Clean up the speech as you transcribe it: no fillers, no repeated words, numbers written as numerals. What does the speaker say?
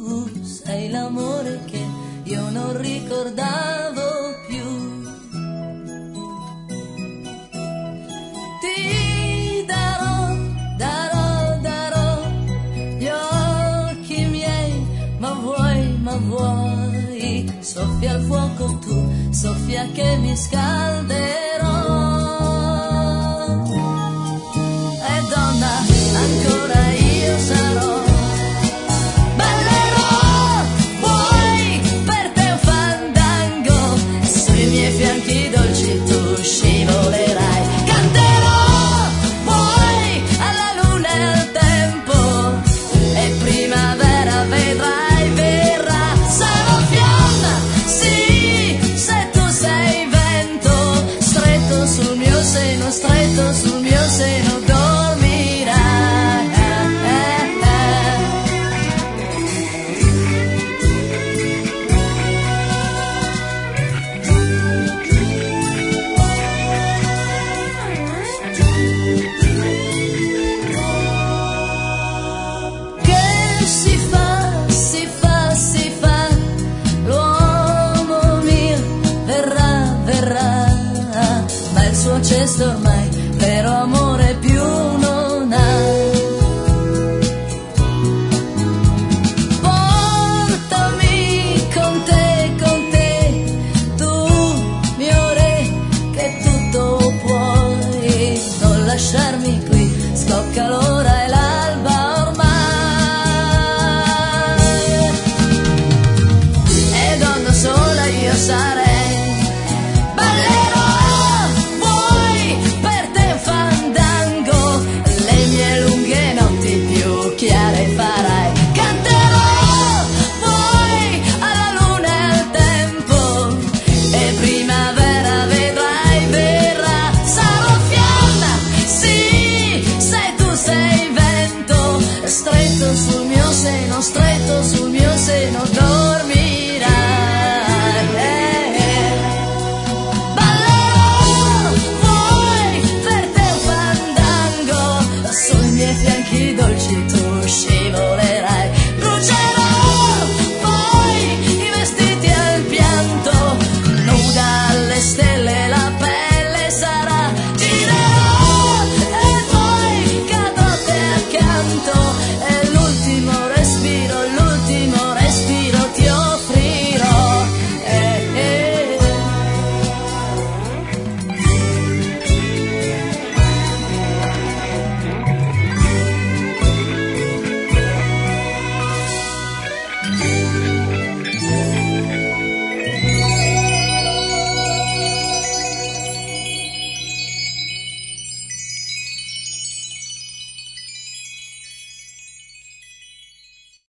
sei l'amore che io non ricordavo più. Ti darò gli occhi miei, ma vuoi, soffia il fuoco tu, soffia che mi scalderò. E donna, ancora io sarò. Ballerò, vuoi, per te un fandango, sui miei fianchi dolci tu scivolerai. Canterò, vuoi, alla luna e al tempo, e primavera vedrai, verrà. Sarò fiamma, sì, se tu sei vento, stretto sul mio seno, stretto sul mio seno dormirai. Che si fa, l'uomo mio verrà, ma il suo cesto ormai vero amore più non ha. Portami con te, tu mio re, che tutto puoi, non lasciarmi qui, scocca l'ora e l'alba ormai. E donna sola io sarei.